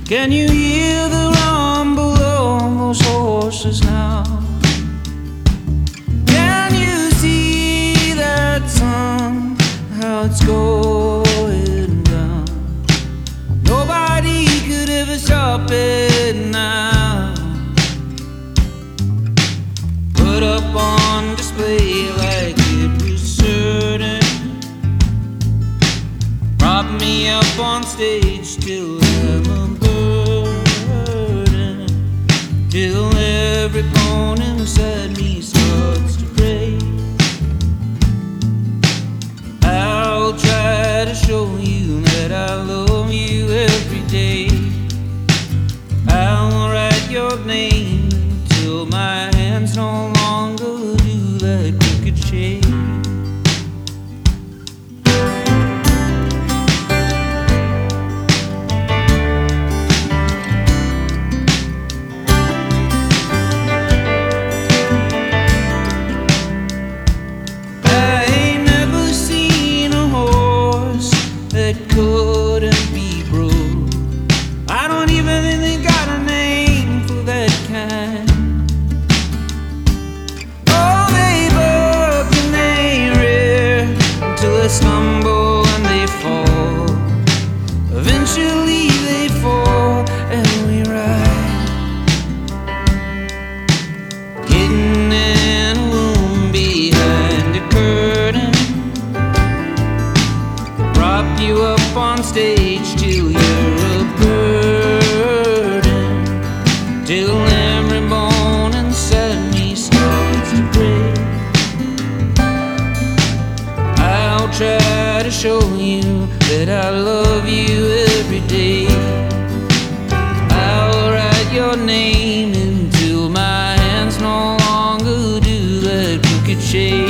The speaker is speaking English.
Can you hear the rumble of those horses now? Can you see that sun, how it's going down? Nobody could ever stop it now. Put up on display like it was certain. Prop me up on stage till I'm a burden, till every bone inside me starts to break. I'll try to show you that I love you every day. I'll write your name till my hands no longer do that crooked shake. Couldn't be broke. I don't even think they got a name for that kind. Oh, they buck and they rear until they stumble and they fall. Eventually they fall and we ride, hidden in a room behind a curtain. Prop you up on stage till you're a burden, till every bone inside me starts to break. I'll try to show you that I love you every day. I'll write your name until my hands no longer do that crooked shake.